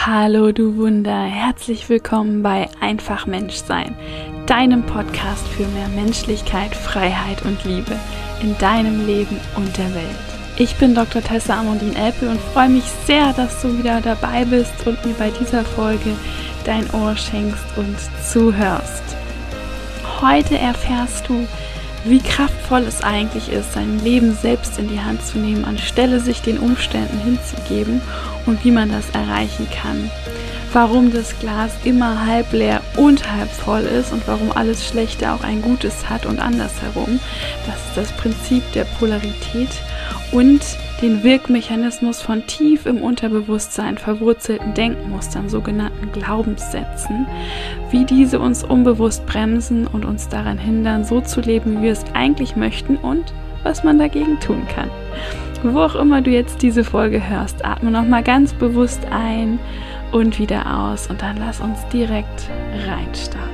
Hallo du Wunder, herzlich willkommen bei Einfach Menschsein, deinem Podcast für mehr Menschlichkeit, Freiheit und Liebe in deinem Leben und der Welt. Ich bin Dr. Tessa Amandine Elpel und freue mich sehr, dass du wieder dabei bist und mir bei dieser Folge dein Ohr schenkst und zuhörst. Heute erfährst du, wie kraftvoll es eigentlich ist, sein Leben selbst in die Hand zu nehmen, anstelle sich den Umständen hinzugeben und wie man das erreichen kann. Warum das Glas immer halb leer und halb voll ist und warum alles Schlechte auch ein Gutes hat und andersherum. Das ist das Prinzip der Polarität und den Wirkmechanismus von tief im Unterbewusstsein verwurzelten Denkmustern, sogenannten Glaubenssätzen, wie diese uns unbewusst bremsen und uns daran hindern, so zu leben, wie wir es eigentlich möchten und was man dagegen tun kann. Wo auch immer du jetzt diese Folge hörst, atme nochmal ganz bewusst ein und wieder aus und dann lass uns direkt reinstarten.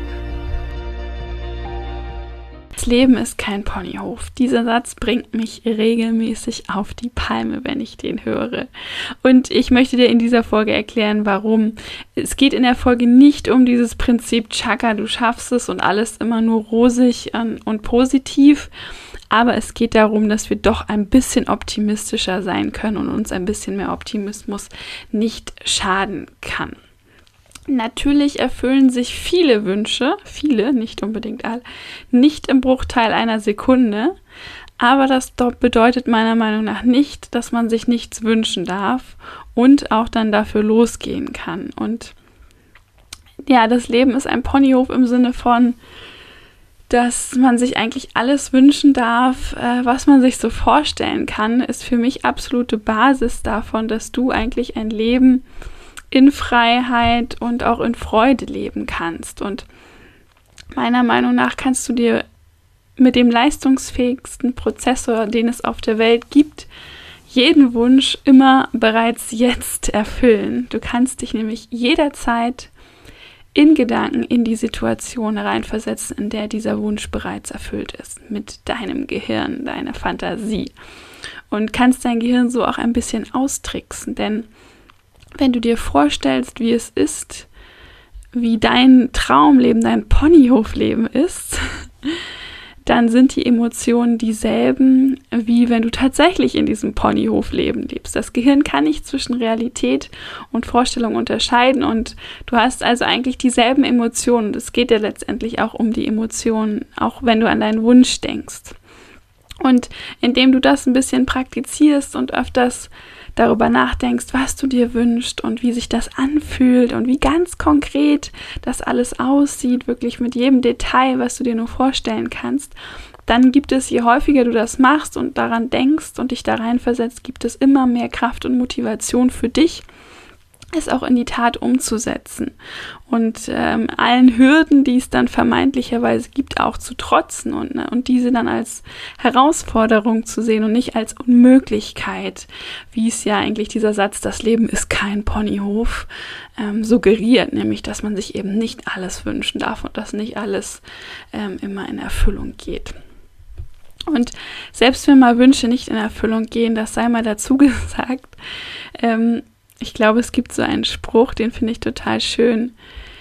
Das Leben ist kein Ponyhof. Dieser Satz bringt mich regelmäßig auf die Palme, wenn ich den höre. Und ich möchte dir in dieser Folge erklären, warum. Es geht in der Folge nicht um dieses Prinzip Chaka, du schaffst es und alles immer nur rosig und positiv. Aber es geht darum, dass wir doch ein bisschen optimistischer sein können und uns ein bisschen mehr Optimismus nicht schaden kann. Natürlich erfüllen sich viele Wünsche, viele, nicht unbedingt alle, nicht im Bruchteil einer Sekunde, aber das bedeutet meiner Meinung nach nicht, dass man sich nichts wünschen darf und auch dann dafür losgehen kann. Und ja, das Leben ist ein Ponyhof im Sinne von, dass man sich eigentlich alles wünschen darf, was man sich so vorstellen kann, ist für mich absolute Basis davon, dass du eigentlich ein Leben in Freiheit und auch in Freude leben kannst. Und meiner Meinung nach kannst du dir mit dem leistungsfähigsten Prozessor, den es auf der Welt gibt, jeden Wunsch immer bereits jetzt erfüllen. Du kannst dich nämlich jederzeit in Gedanken in die Situation reinversetzen, in der dieser Wunsch bereits erfüllt ist, mit deinem Gehirn, deiner Fantasie. Und kannst dein Gehirn so auch ein bisschen austricksen, denn wenn du dir vorstellst, wie es ist, wie dein Traumleben, dein Ponyhofleben ist, dann sind die Emotionen dieselben, wie wenn du tatsächlich in diesem Ponyhofleben lebst. Das Gehirn kann nicht zwischen Realität und Vorstellung unterscheiden und du hast also eigentlich dieselben Emotionen. Es geht ja letztendlich auch um die Emotionen, auch wenn du an deinen Wunsch denkst. Und indem du das ein bisschen praktizierst und öfters darüber nachdenkst, was du dir wünschst und wie sich das anfühlt und wie ganz konkret das alles aussieht, wirklich mit jedem Detail, was du dir nur vorstellen kannst, dann gibt es, je häufiger du das machst und daran denkst und dich da reinversetzt, gibt es immer mehr Kraft und Motivation für dich, es auch in die Tat umzusetzen und allen Hürden, die es dann vermeintlicherweise gibt, auch zu trotzen und diese dann als Herausforderung zu sehen und nicht als Unmöglichkeit, wie es ja eigentlich dieser Satz, das Leben ist kein Ponyhof, suggeriert, nämlich, dass man sich eben nicht alles wünschen darf und dass nicht alles immer in Erfüllung geht. Und selbst wenn mal Wünsche nicht in Erfüllung gehen, das sei mal dazu gesagt, ich glaube, es gibt so einen Spruch, den finde ich total schön.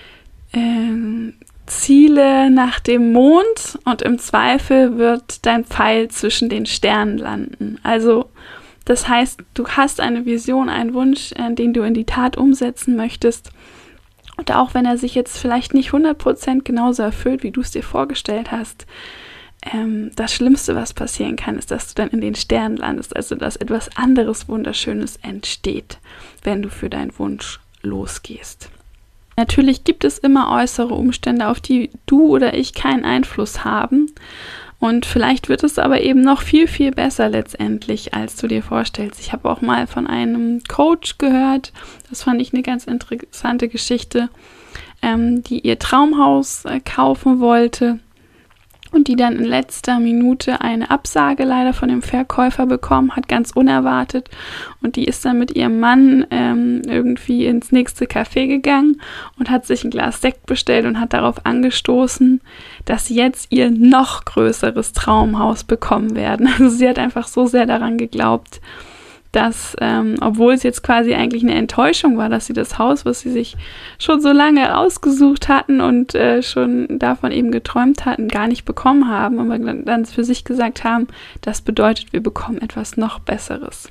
Ziele nach dem Mond und im Zweifel wird dein Pfeil zwischen den Sternen landen. Also das heißt, du hast eine Vision, einen Wunsch, den du in die Tat umsetzen möchtest. Und auch wenn er sich jetzt vielleicht nicht 100% genauso erfüllt, wie du es dir vorgestellt hast, das Schlimmste, was passieren kann, ist, dass du dann in den Sternen landest, also dass etwas anderes Wunderschönes entsteht, wenn du für deinen Wunsch losgehst. Natürlich gibt es immer äußere Umstände, auf die du oder ich keinen Einfluss haben und vielleicht wird es aber eben noch viel, viel besser letztendlich, als du dir vorstellst. Ich habe auch mal von einem Coach gehört, das fand ich eine ganz interessante Geschichte, die ihr Traumhaus kaufen wollte und die dann in letzter Minute eine Absage leider von dem Verkäufer bekommen hat, ganz unerwartet. Und die ist dann mit ihrem Mann irgendwie ins nächste Café gegangen und hat sich ein Glas Sekt bestellt und hat darauf angestoßen, dass sie jetzt ihr noch größeres Traumhaus bekommen werden. Also sie hat einfach so sehr daran geglaubt, dass, obwohl es jetzt quasi eigentlich eine Enttäuschung war, dass sie das Haus, was sie sich schon so lange ausgesucht hatten und schon davon eben geträumt hatten, gar nicht bekommen haben, aber dann für sich gesagt haben, das bedeutet, wir bekommen etwas noch Besseres.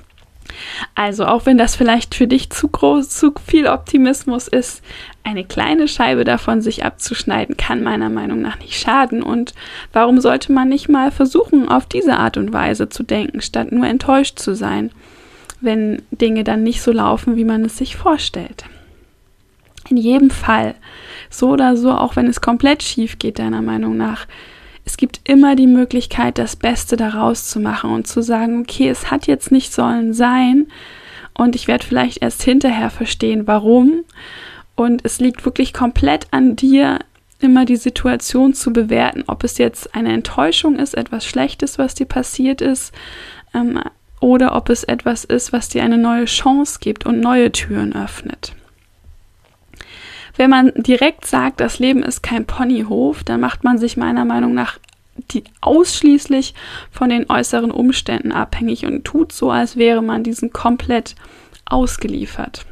Also auch wenn das vielleicht für dich zu viel Optimismus ist, eine kleine Scheibe davon sich abzuschneiden, kann meiner Meinung nach nicht schaden. Und warum sollte man nicht mal versuchen, auf diese Art und Weise zu denken, statt nur enttäuscht zu sein, wenn Dinge dann nicht so laufen, wie man es sich vorstellt? In jedem Fall, so oder so, auch wenn es komplett schief geht, deiner Meinung nach, es gibt immer die Möglichkeit, das Beste daraus zu machen und zu sagen, okay, es hat jetzt nicht sollen sein und ich werde vielleicht erst hinterher verstehen, warum. Und es liegt wirklich komplett an dir, immer die Situation zu bewerten, ob es jetzt eine Enttäuschung ist, etwas Schlechtes, was dir passiert ist, oder ob es etwas ist, was dir eine neue Chance gibt und neue Türen öffnet. Wenn man direkt sagt, das Leben ist kein Ponyhof, dann macht man sich meiner Meinung nach ausschließlich von den äußeren Umständen abhängig und tut so, als wäre man diesen komplett ausgeliefert.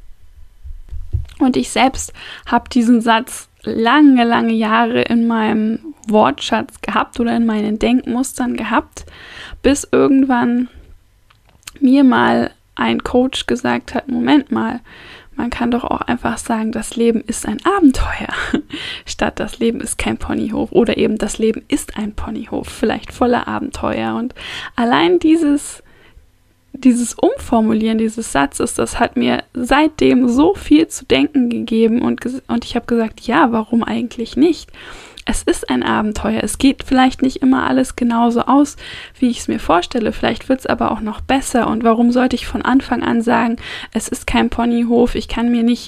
Und ich selbst habe diesen Satz lange, lange Jahre in meinem Wortschatz gehabt oder in meinen Denkmustern gehabt, bis irgendwann mir mal ein Coach gesagt hat, Moment mal, man kann doch auch einfach sagen, das Leben ist ein Abenteuer, statt das Leben ist kein Ponyhof oder eben das Leben ist ein Ponyhof, vielleicht voller Abenteuer. Und allein dieses Umformulieren dieses Satzes, das hat mir seitdem so viel zu denken gegeben und ich habe gesagt, ja, warum eigentlich nicht? Es ist ein Abenteuer. Es geht vielleicht nicht immer alles genauso aus, wie ich es mir vorstelle. Vielleicht wird es aber auch noch besser. Und warum sollte ich von Anfang an sagen, es ist kein Ponyhof, ich kann mir nicht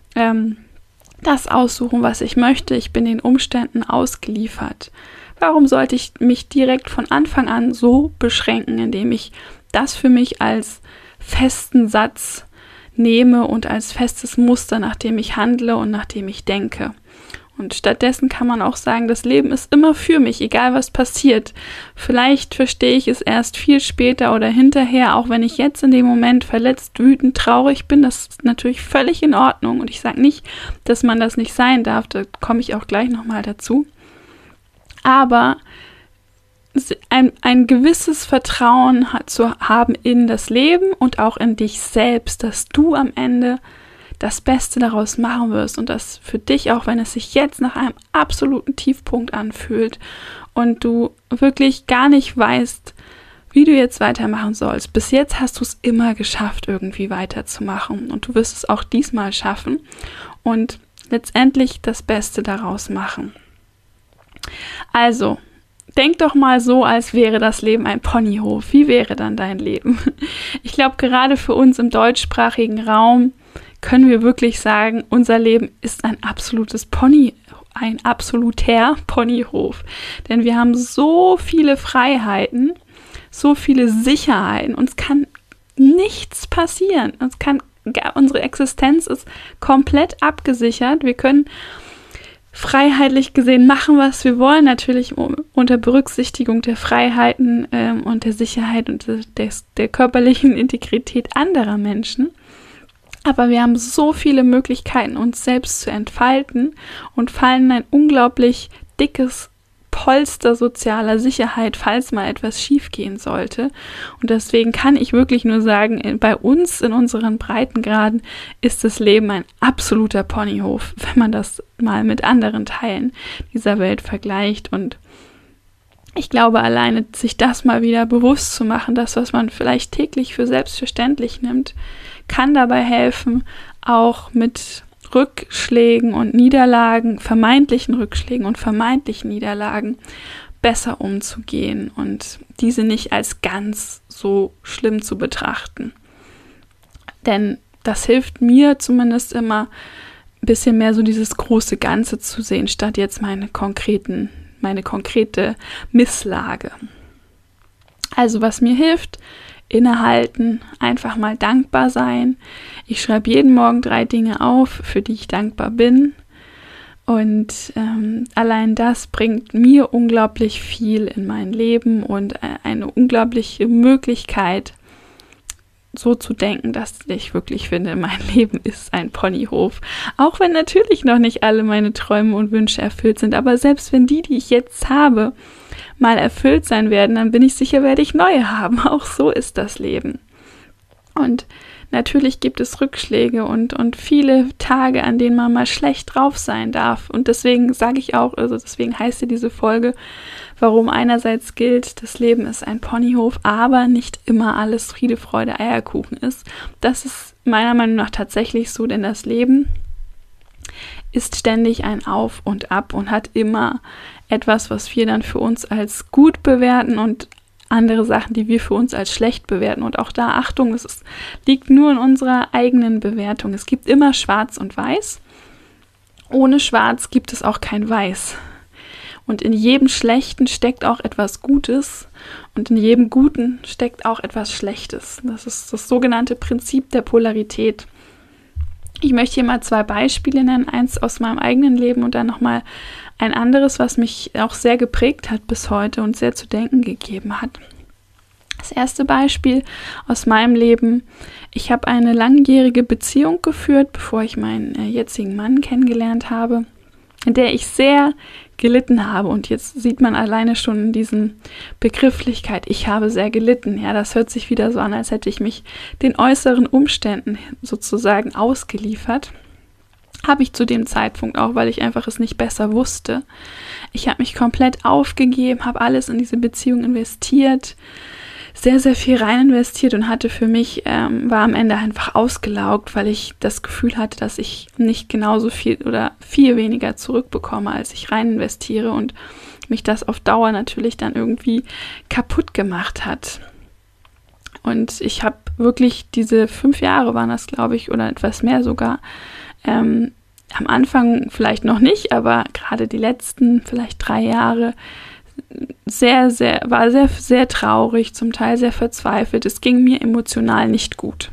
das aussuchen, was ich möchte. Ich bin den Umständen ausgeliefert. Warum sollte ich mich direkt von Anfang an so beschränken, indem ich das für mich als festen Satz nehme und als festes Muster, nach dem ich handle und nach dem ich denke? Und stattdessen kann man auch sagen, das Leben ist immer für mich, egal was passiert. Vielleicht verstehe ich es erst viel später oder hinterher, auch wenn ich jetzt in dem Moment verletzt, wütend, traurig bin. Das ist natürlich völlig in Ordnung. Und ich sage nicht, dass man das nicht sein darf, da komme ich auch gleich nochmal dazu. Aber ein gewisses Vertrauen zu haben in das Leben und auch in dich selbst, dass du am Ende das Beste daraus machen wirst und das für dich, auch wenn es sich jetzt nach einem absoluten Tiefpunkt anfühlt und du wirklich gar nicht weißt, wie du jetzt weitermachen sollst. Bis jetzt hast du es immer geschafft, irgendwie weiterzumachen und du wirst es auch diesmal schaffen und letztendlich das Beste daraus machen. Also, denk doch mal so, als wäre das Leben ein Ponyhof. Wie wäre dann dein Leben? Ich glaube, gerade für uns im deutschsprachigen Raum können wir wirklich sagen, unser Leben ist ein absoluter Ponyhof. Denn wir haben so viele Freiheiten, so viele Sicherheiten. Uns kann nichts passieren. Unsere Existenz ist komplett abgesichert. Wir können freiheitlich gesehen machen, was wir wollen. Natürlich unter Berücksichtigung der Freiheiten und der Sicherheit und der körperlichen Integrität anderer Menschen. Aber wir haben so viele Möglichkeiten, uns selbst zu entfalten und fallen in ein unglaublich dickes Polster sozialer Sicherheit, falls mal etwas schiefgehen sollte. Und deswegen kann ich wirklich nur sagen, bei uns in unseren Breitengraden ist das Leben ein absoluter Ponyhof, wenn man das mal mit anderen Teilen dieser Welt vergleicht. Und ich glaube, alleine sich das mal wieder bewusst zu machen, das, was man vielleicht täglich für selbstverständlich nimmt, kann dabei helfen, auch mit Rückschlägen und Niederlagen, vermeintlichen Rückschlägen und vermeintlichen Niederlagen besser umzugehen und diese nicht als ganz so schlimm zu betrachten. Denn das hilft mir zumindest immer, ein bisschen mehr so dieses große Ganze zu sehen, statt jetzt meine konkrete Misslage. Also was mir hilft, innehalten, einfach mal dankbar sein. Ich schreibe jeden Morgen 3 Dinge auf, für die ich dankbar bin. Und allein das bringt mir unglaublich viel in mein Leben und eine unglaubliche Möglichkeit, so zu denken, dass ich wirklich finde, mein Leben ist ein Ponyhof. Auch wenn natürlich noch nicht alle meine Träume und Wünsche erfüllt sind, aber selbst wenn die ich jetzt habe, mal erfüllt sein werden, dann bin ich sicher, werde ich neue haben. Auch so ist das Leben. Und natürlich gibt es Rückschläge und viele Tage, an denen man mal schlecht drauf sein darf. Und deswegen sage ich auch, also deswegen heißt ja diese Folge, warum einerseits gilt, das Leben ist ein Ponyhof, aber nicht immer alles Friede, Freude, Eierkuchen ist. Das ist meiner Meinung nach tatsächlich so, denn das Leben ist ständig ein Auf und Ab und hat immer etwas, was wir dann für uns als gut bewerten und andere Sachen, die wir für uns als schlecht bewerten. Und auch da, Achtung, liegt nur in unserer eigenen Bewertung. Es gibt immer Schwarz und Weiß. Ohne Schwarz gibt es auch kein Weiß. Und in jedem Schlechten steckt auch etwas Gutes und in jedem Guten steckt auch etwas Schlechtes. Das ist das sogenannte Prinzip der Polarität. Ich möchte hier mal 2 Beispiele nennen, eins aus meinem eigenen Leben und dann nochmal ein anderes, was mich auch sehr geprägt hat bis heute und sehr zu denken gegeben hat. Das erste Beispiel aus meinem Leben: Ich habe eine langjährige Beziehung geführt, bevor ich meinen jetzigen Mann kennengelernt habe, in der ich sehr gelitten habe. Und jetzt sieht man alleine schon in diesen Begrifflichkeit, ich habe sehr gelitten. Ja, das hört sich wieder so an, als hätte ich mich den äußeren Umständen sozusagen ausgeliefert. Habe ich zu dem Zeitpunkt auch, weil ich einfach es nicht besser wusste. Ich habe mich komplett aufgegeben, habe alles in diese Beziehung investiert, sehr, sehr viel rein investiert und hatte für mich, war am Ende einfach ausgelaugt, weil ich das Gefühl hatte, dass ich nicht genauso viel oder viel weniger zurückbekomme, als ich rein investiere und mich das auf Dauer natürlich dann irgendwie kaputt gemacht hat. Und ich habe wirklich diese 5 Jahre waren das, glaube ich, oder etwas mehr sogar, am Anfang vielleicht noch nicht, aber gerade die letzten vielleicht 3 Jahre war sehr traurig, zum Teil sehr verzweifelt. Es ging mir emotional nicht gut.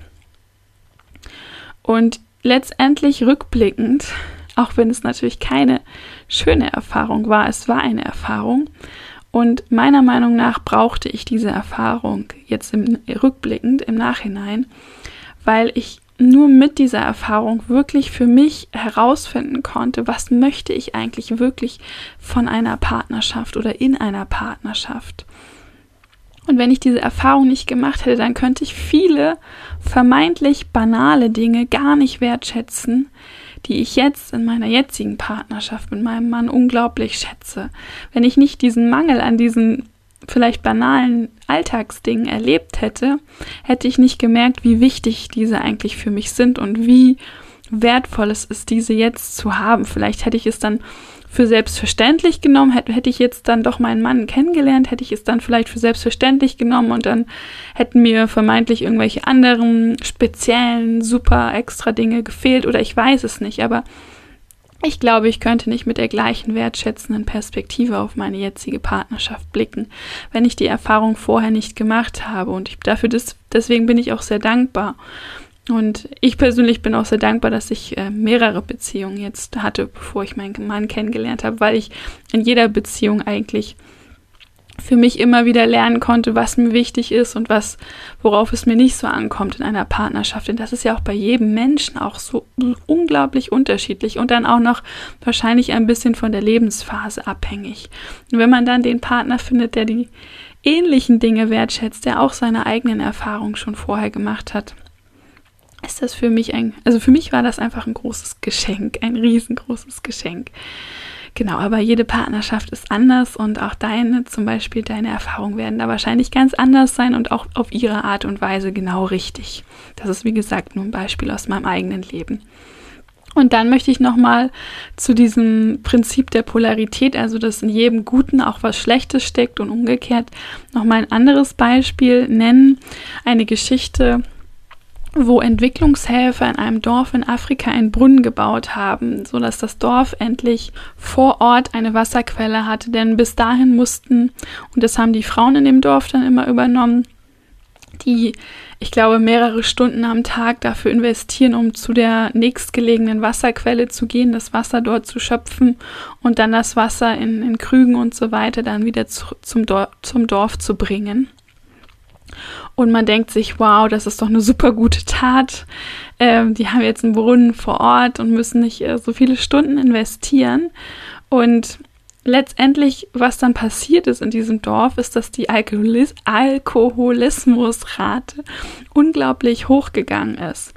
Und letztendlich rückblickend, auch wenn es natürlich keine schöne Erfahrung war, es war eine Erfahrung. Und meiner Meinung nach brauchte ich diese Erfahrung jetzt rückblickend im Nachhinein, weil ich nur mit dieser Erfahrung wirklich für mich herausfinden konnte, was möchte ich eigentlich wirklich von einer Partnerschaft oder in einer Partnerschaft. Und wenn ich diese Erfahrung nicht gemacht hätte, dann könnte ich viele vermeintlich banale Dinge gar nicht wertschätzen, die ich jetzt in meiner jetzigen Partnerschaft mit meinem Mann unglaublich schätze. Wenn ich nicht diesen Mangel an diesen vielleicht banalen Alltagsdingen erlebt hätte, hätte ich nicht gemerkt, wie wichtig diese eigentlich für mich sind und wie wertvoll es ist, diese jetzt zu haben. Vielleicht hätte ich es dann für selbstverständlich genommen, hätte ich jetzt dann doch meinen Mann kennengelernt, hätte ich es dann vielleicht für selbstverständlich genommen und dann hätten mir vermeintlich irgendwelche anderen speziellen, super extra Dinge gefehlt oder ich weiß es nicht, aber ich glaube, ich könnte nicht mit der gleichen wertschätzenden Perspektive auf meine jetzige Partnerschaft blicken, wenn ich die Erfahrung vorher nicht gemacht habe. Und deswegen bin ich auch sehr dankbar. Und ich persönlich bin auch sehr dankbar, dass ich mehrere Beziehungen jetzt hatte, bevor ich meinen Mann kennengelernt habe, weil ich in jeder Beziehung eigentlich für mich immer wieder lernen konnte, was mir wichtig ist und worauf es mir nicht so ankommt in einer Partnerschaft. Denn das ist ja auch bei jedem Menschen auch so unglaublich unterschiedlich und dann auch noch wahrscheinlich ein bisschen von der Lebensphase abhängig. Und wenn man dann den Partner findet, der die ähnlichen Dinge wertschätzt, der auch seine eigenen Erfahrungen schon vorher gemacht hat, ist das für mich für mich war das einfach ein großes Geschenk, ein riesengroßes Geschenk. Genau, aber jede Partnerschaft ist anders und auch deine Erfahrungen werden da wahrscheinlich ganz anders sein und auch auf ihre Art und Weise genau richtig. Das ist, wie gesagt, nur ein Beispiel aus meinem eigenen Leben. Und dann möchte ich nochmal zu diesem Prinzip der Polarität, also dass in jedem Guten auch was Schlechtes steckt und umgekehrt, nochmal ein anderes Beispiel nennen. Eine Geschichte, wo Entwicklungshelfer in einem Dorf in Afrika einen Brunnen gebaut haben, sodass das Dorf endlich vor Ort eine Wasserquelle hatte, denn bis dahin mussten, und das haben die Frauen in dem Dorf dann immer übernommen, die, ich glaube, mehrere Stunden am Tag dafür investieren, um zu der nächstgelegenen Wasserquelle zu gehen, das Wasser dort zu schöpfen und dann das Wasser in Krügen und so weiter dann wieder zum Dorf zu bringen. Und man denkt sich, wow, das ist doch eine super gute Tat. Die haben jetzt einen Brunnen vor Ort und müssen nicht so viele Stunden investieren. Und letztendlich, was dann passiert ist in diesem Dorf, ist, dass die Alkoholismusrate unglaublich hochgegangen ist.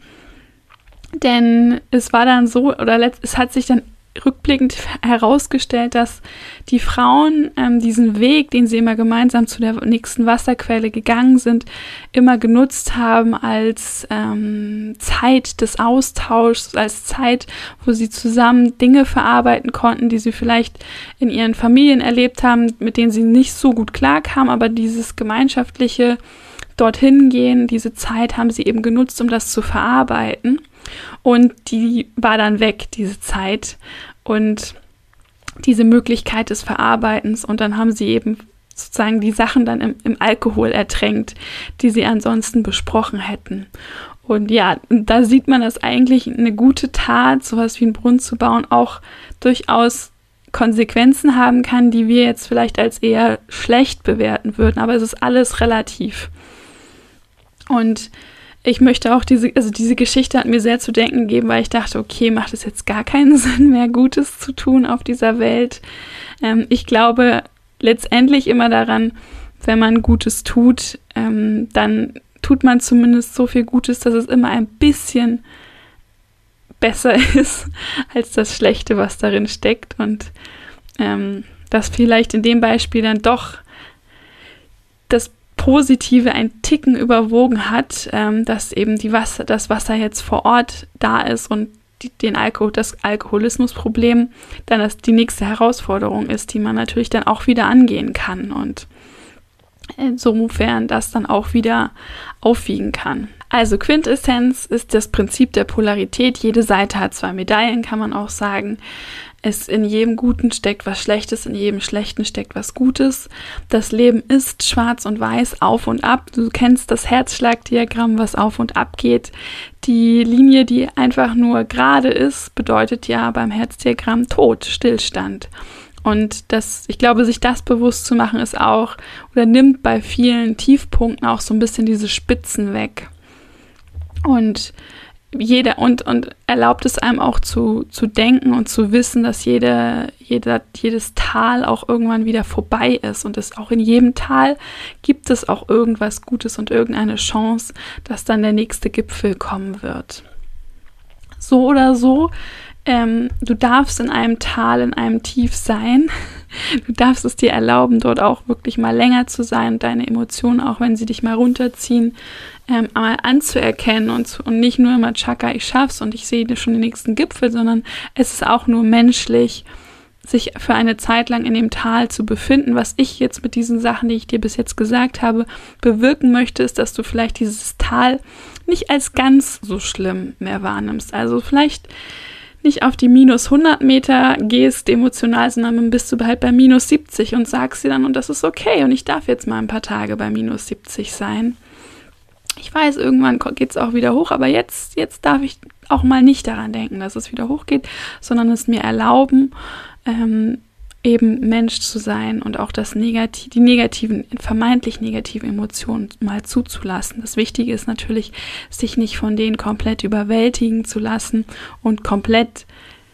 Denn es war dann so, es hat sich dann rückblickend herausgestellt, dass die Frauen diesen Weg, den sie immer gemeinsam zu der nächsten Wasserquelle gegangen sind, immer genutzt haben als Zeit des Austauschs, als Zeit, wo sie zusammen Dinge verarbeiten konnten, die sie vielleicht in ihren Familien erlebt haben, mit denen sie nicht so gut klarkamen, aber dieses gemeinschaftliche dorthin gehen, diese Zeit haben sie eben genutzt, um das zu verarbeiten. Und die war dann weg, diese Zeit und diese Möglichkeit des Verarbeitens. Und dann haben sie eben sozusagen die Sachen dann im Alkohol ertränkt, die sie ansonsten besprochen hätten. Und ja, da sieht man, dass eigentlich eine gute Tat, sowas wie einen Brunnen zu bauen, auch durchaus Konsequenzen haben kann, die wir jetzt vielleicht als eher schlecht bewerten würden. Aber es ist alles relativ. Und ich möchte auch diese Geschichte hat mir sehr zu denken gegeben, weil ich dachte, okay, macht es jetzt gar keinen Sinn mehr, Gutes zu tun auf dieser Welt. Ich glaube letztendlich immer daran, wenn man Gutes tut, dann tut man zumindest so viel Gutes, dass es immer ein bisschen besser ist als das Schlechte, was darin steckt. Und dass vielleicht in dem Beispiel dann doch das Positive ein Ticken überwogen hat, dass eben das Wasser jetzt vor Ort da ist und das Alkoholismusproblem dann die nächste Herausforderung ist, die man natürlich dann auch wieder angehen kann und insofern das dann auch wieder aufwiegen kann. Also Quintessenz ist das Prinzip der Polarität. Jede Seite hat zwei Medaillen, kann man auch sagen. In jedem Guten steckt was Schlechtes, in jedem Schlechten steckt was Gutes. Das Leben ist schwarz und weiß, auf und ab. Du kennst das Herzschlagdiagramm, was auf und ab geht. Die Linie, die einfach nur gerade ist, bedeutet ja beim Herzdiagramm Tod, Stillstand. Und ich glaube, sich das bewusst zu machen, ist auch, oder nimmt bei vielen Tiefpunkten auch so ein bisschen diese Spitzen weg. Und erlaubt es einem auch zu denken und zu wissen, dass jedes Tal auch irgendwann wieder vorbei ist und auch in jedem Tal gibt es auch irgendwas Gutes und irgendeine Chance, dass dann der nächste Gipfel kommen wird. So oder so, du darfst in einem Tal, in einem Tief sein. Du darfst es dir erlauben, dort auch wirklich mal länger zu sein und deine Emotionen, auch wenn sie dich mal runterziehen, mal anzuerkennen und nicht nur immer Chaka, ich schaff's und ich sehe schon den nächsten Gipfel, sondern es ist auch nur menschlich, sich für eine Zeit lang in dem Tal zu befinden. Was ich jetzt mit diesen Sachen, die ich dir bis jetzt gesagt habe, bewirken möchte, ist, dass du vielleicht dieses Tal nicht als ganz so schlimm mehr wahrnimmst. Also vielleicht nicht auf die minus 100 Meter gehst emotional, sondern dann bist du halt bei minus 70 und sagst dir dann, und das ist okay und ich darf jetzt mal ein paar Tage bei minus 70 sein. Ich weiß, irgendwann geht es auch wieder hoch, aber jetzt darf ich auch mal nicht daran denken, dass es wieder hochgeht, sondern es mir erlauben, eben Mensch zu sein und auch die vermeintlich negativen Emotionen mal zuzulassen. Das Wichtige ist natürlich, sich nicht von denen komplett überwältigen zu lassen und komplett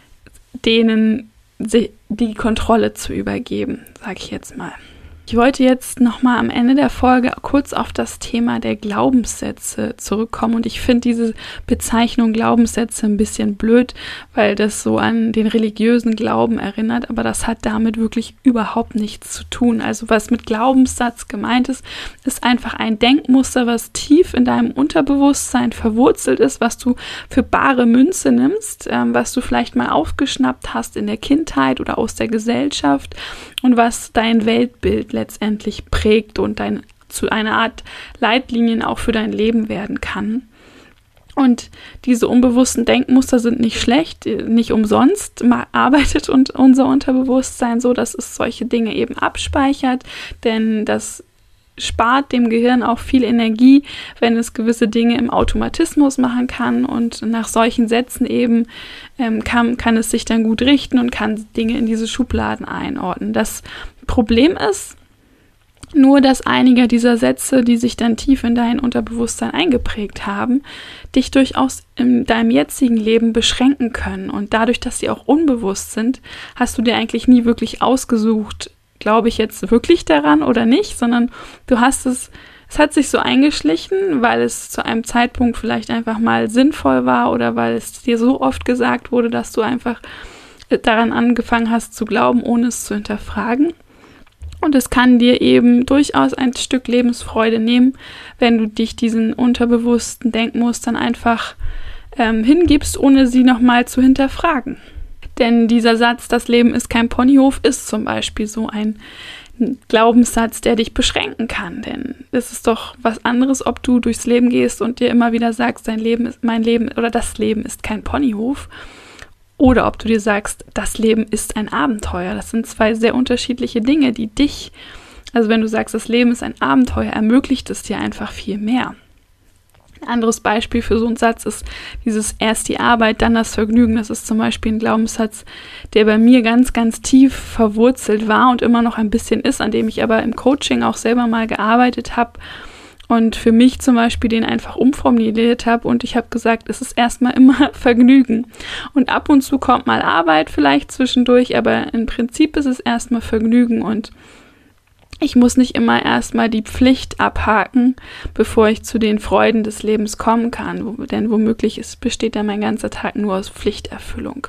denen die Kontrolle zu übergeben, sage ich jetzt mal. Ich wollte jetzt nochmal am Ende der Folge kurz auf das Thema der Glaubenssätze zurückkommen und ich finde diese Bezeichnung Glaubenssätze ein bisschen blöd, weil das so an den religiösen Glauben erinnert, aber das hat damit wirklich überhaupt nichts zu tun. Also was mit Glaubenssatz gemeint ist einfach ein Denkmuster, was tief in deinem Unterbewusstsein verwurzelt ist, was du für bare Münze nimmst, was du vielleicht mal aufgeschnappt hast in der Kindheit oder aus der Gesellschaft und was dein Weltbild letztendlich prägt und zu einer Art Leitlinien auch für dein Leben werden kann. Und diese unbewussten Denkmuster sind nicht schlecht, nicht umsonst arbeitet unser Unterbewusstsein so, dass es solche Dinge eben abspeichert, denn das spart dem Gehirn auch viel Energie, wenn es gewisse Dinge im Automatismus machen kann und nach solchen Sätzen eben kann es sich dann gut richten und kann Dinge in diese Schubladen einordnen. Das Problem ist, Nur, dass einige dieser Sätze, die sich dann tief in dein Unterbewusstsein eingeprägt haben, dich durchaus in deinem jetzigen Leben beschränken können. Und dadurch, dass sie auch unbewusst sind, hast du dir eigentlich nie wirklich ausgesucht, glaube ich jetzt wirklich daran oder nicht, sondern du hast es hat sich so eingeschlichen, weil es zu einem Zeitpunkt vielleicht einfach mal sinnvoll war oder weil es dir so oft gesagt wurde, dass du einfach daran angefangen hast zu glauben, ohne es zu hinterfragen. Und es kann dir eben durchaus ein Stück Lebensfreude nehmen, wenn du dich diesen unterbewussten Denkmustern einfach hingibst, ohne sie nochmal zu hinterfragen. Denn dieser Satz, das Leben ist kein Ponyhof, ist zum Beispiel so ein Glaubenssatz, der dich beschränken kann. Denn es ist doch was anderes, ob du durchs Leben gehst und dir immer wieder sagst, dein Leben ist mein Leben oder das Leben ist kein Ponyhof. Oder ob du dir sagst, das Leben ist ein Abenteuer. Das sind zwei sehr unterschiedliche Dinge, die dich, also wenn du sagst, das Leben ist ein Abenteuer, ermöglicht es dir einfach viel mehr. Ein anderes Beispiel für so einen Satz ist dieses erst die Arbeit, dann das Vergnügen. Das ist zum Beispiel ein Glaubenssatz, der bei mir ganz, ganz tief verwurzelt war und immer noch ein bisschen ist, an dem ich aber im Coaching auch selber mal gearbeitet habe und für mich zum Beispiel den einfach umformuliert habe und ich habe gesagt, es ist erstmal immer Vergnügen. Und ab und zu kommt mal Arbeit vielleicht zwischendurch, aber im Prinzip ist es erstmal Vergnügen und ich muss nicht immer erstmal die Pflicht abhaken, bevor ich zu den Freuden des Lebens kommen kann, denn womöglich besteht ja mein ganzer Tag nur aus Pflichterfüllung.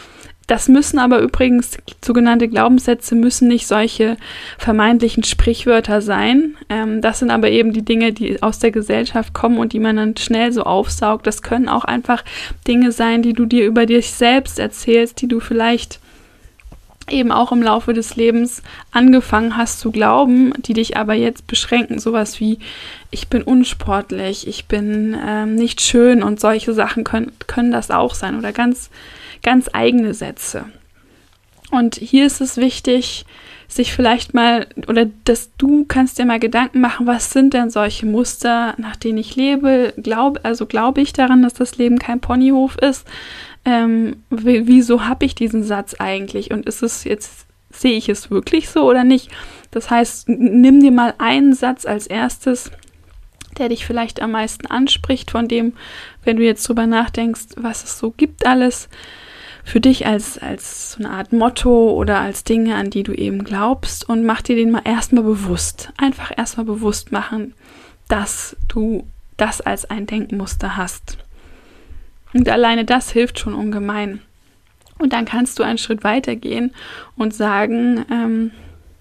Das müssen aber übrigens, sogenannte Glaubenssätze müssen nicht solche vermeintlichen Sprichwörter sein. Das sind aber eben die Dinge, die aus der Gesellschaft kommen und die man dann schnell so aufsaugt. Das können auch einfach Dinge sein, die du dir über dich selbst erzählst, die du vielleicht eben auch im Laufe des Lebens angefangen hast zu glauben, die dich aber jetzt beschränken. Sowas wie, ich bin unsportlich, ich bin nicht schön und solche Sachen können das auch sein oder ganz eigene Sätze. Und hier ist es wichtig, sich vielleicht mal, oder dass du kannst dir mal Gedanken machen, was sind denn solche Muster, nach denen ich lebe? Glaube ich daran, dass das Leben kein Ponyhof ist? Wieso habe ich diesen Satz eigentlich? Und sehe ich es wirklich so oder nicht? Das heißt, nimm dir mal einen Satz als erstes, der dich vielleicht am meisten anspricht, von dem, wenn du jetzt drüber nachdenkst, was es so gibt alles, für dich als so eine Art Motto oder als Dinge, an die du eben glaubst und mach dir den mal erstmal bewusst. Einfach erstmal bewusst machen, dass du das als ein Denkmuster hast. Und alleine das hilft schon ungemein. Und dann kannst du einen Schritt weiter gehen und sagen,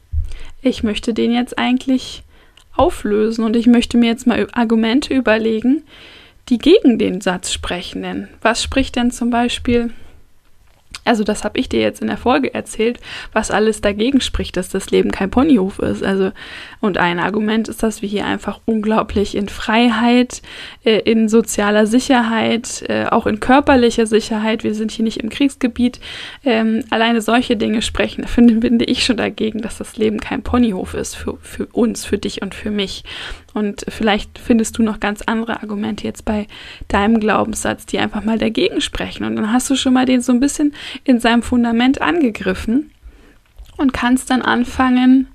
ich möchte den jetzt eigentlich auflösen und ich möchte mir jetzt mal Argumente überlegen, die gegen den Satz sprechen. Denn was spricht denn zum Beispiel, also das habe ich dir jetzt in der Folge erzählt, was alles dagegen spricht, dass das Leben kein Ponyhof ist. Und ein Argument ist, dass wir hier einfach unglaublich in Freiheit, in sozialer Sicherheit, auch in körperlicher Sicherheit, wir sind hier nicht im Kriegsgebiet, alleine solche Dinge sprechen, finde ich schon dagegen, dass das Leben kein Ponyhof ist für uns, für dich und für mich. Und vielleicht findest du noch ganz andere Argumente jetzt bei deinem Glaubenssatz, die einfach mal dagegen sprechen. Und dann hast du schon mal den so ein bisschen in seinem Fundament angegriffen und kannst dann anfangen,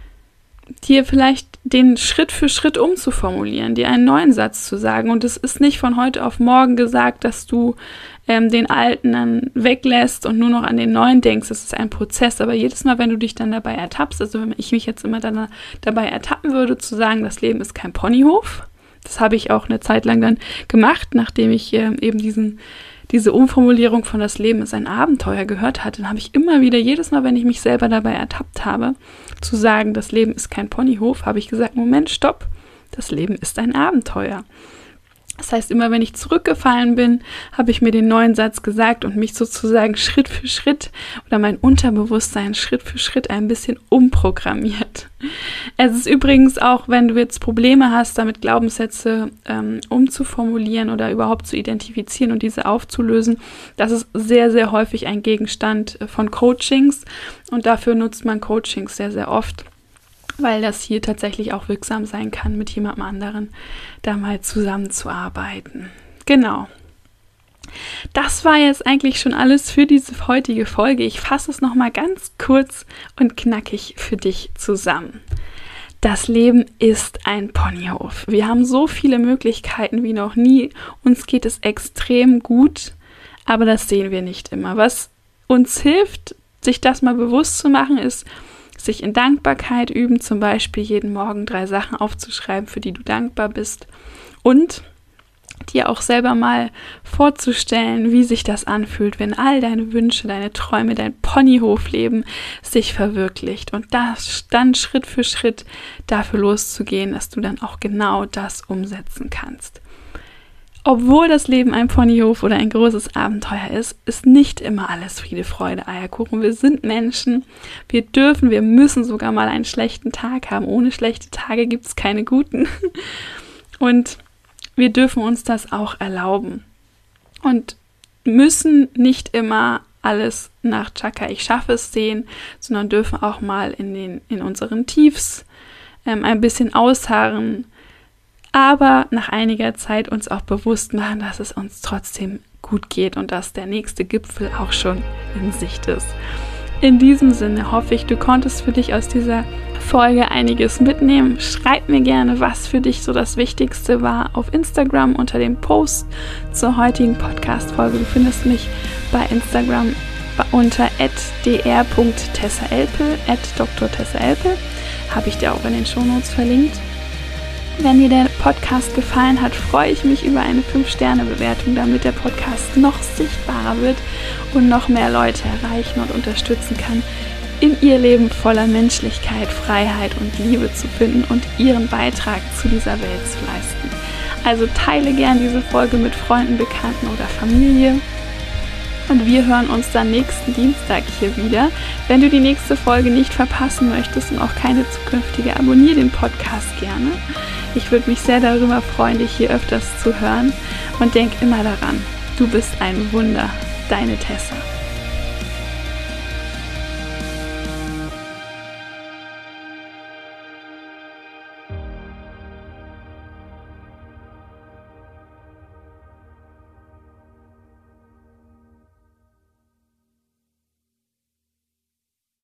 dir vielleicht den Schritt für Schritt umzuformulieren, dir einen neuen Satz zu sagen. Und es ist nicht von heute auf morgen gesagt, dass du den alten dann weglässt und nur noch an den neuen denkst. Es ist ein Prozess, aber jedes Mal, wenn du dich dann dabei ertappst, also wenn ich mich jetzt immer dann dabei ertappen würde, zu sagen, das Leben ist kein Ponyhof, das habe ich auch eine Zeit lang dann gemacht, nachdem ich eben diese Umformulierung von das Leben ist ein Abenteuer gehört hatte, dann habe ich immer wieder, jedes Mal, wenn ich mich selber dabei ertappt habe, zu sagen, das Leben ist kein Ponyhof, habe ich gesagt, Moment, stopp, das Leben ist ein Abenteuer. Das heißt, immer wenn ich zurückgefallen bin, habe ich mir den neuen Satz gesagt und mich sozusagen Schritt für Schritt oder mein Unterbewusstsein Schritt für Schritt ein bisschen umprogrammiert. Es ist übrigens auch, wenn du jetzt Probleme hast, damit Glaubenssätze umzuformulieren oder überhaupt zu identifizieren und diese aufzulösen, das ist sehr, sehr häufig ein Gegenstand von Coachings und dafür nutzt man Coachings sehr, sehr oft, weil das hier tatsächlich auch wirksam sein kann, mit jemandem anderen da mal zusammenzuarbeiten. Genau. Das war jetzt eigentlich schon alles für diese heutige Folge. Ich fasse es nochmal ganz kurz und knackig für dich zusammen. Das Leben ist ein Ponyhof. Wir haben so viele Möglichkeiten wie noch nie. Uns geht es extrem gut, aber das sehen wir nicht immer. Was uns hilft, sich das mal bewusst zu machen, ist, sich in Dankbarkeit üben, zum Beispiel jeden Morgen 3 Sachen aufzuschreiben, für die du dankbar bist, und dir auch selber mal vorzustellen, wie sich das anfühlt, wenn all deine Wünsche, deine Träume, dein Ponyhofleben sich verwirklicht, und das dann Schritt für Schritt dafür loszugehen, dass du dann auch genau das umsetzen kannst. Obwohl das Leben ein Ponyhof oder ein großes Abenteuer ist nicht immer alles Friede, Freude, Eierkuchen. Wir sind Menschen, wir müssen sogar mal einen schlechten Tag haben. Ohne schlechte Tage gibt es keine guten. Und wir dürfen uns das auch erlauben und müssen nicht immer alles nach Chaka, ich schaffe es sehen, sondern dürfen auch mal in unseren Tiefs ein bisschen ausharren, aber nach einiger Zeit uns auch bewusst machen, dass es uns trotzdem gut geht und dass der nächste Gipfel auch schon in Sicht ist. In diesem Sinne hoffe ich, du konntest für dich aus dieser Folge einiges mitnehmen. Schreib mir gerne, was für dich so das Wichtigste war, auf Instagram unter dem Post zur heutigen Podcast-Folge. Du findest mich bei Instagram unter @dr.tessaelpel, @dr.tessaelpel. Habe ich dir auch in den Shownotes verlinkt. Wenn dir der Podcast gefallen hat, freue ich mich über eine 5-Sterne-Bewertung, damit der Podcast noch sichtbarer wird und noch mehr Leute erreichen und unterstützen kann, in ihr Leben voller Menschlichkeit, Freiheit und Liebe zu finden und ihren Beitrag zu dieser Welt zu leisten. Also teile gern diese Folge mit Freunden, Bekannten oder Familie. Und wir hören uns dann nächsten Dienstag hier wieder. Wenn du die nächste Folge nicht verpassen möchtest und auch keine zukünftige, abonniere den Podcast gerne. Ich würde mich sehr darüber freuen, dich hier öfters zu hören. Und denk immer daran, du bist ein Wunder, deine Tessa.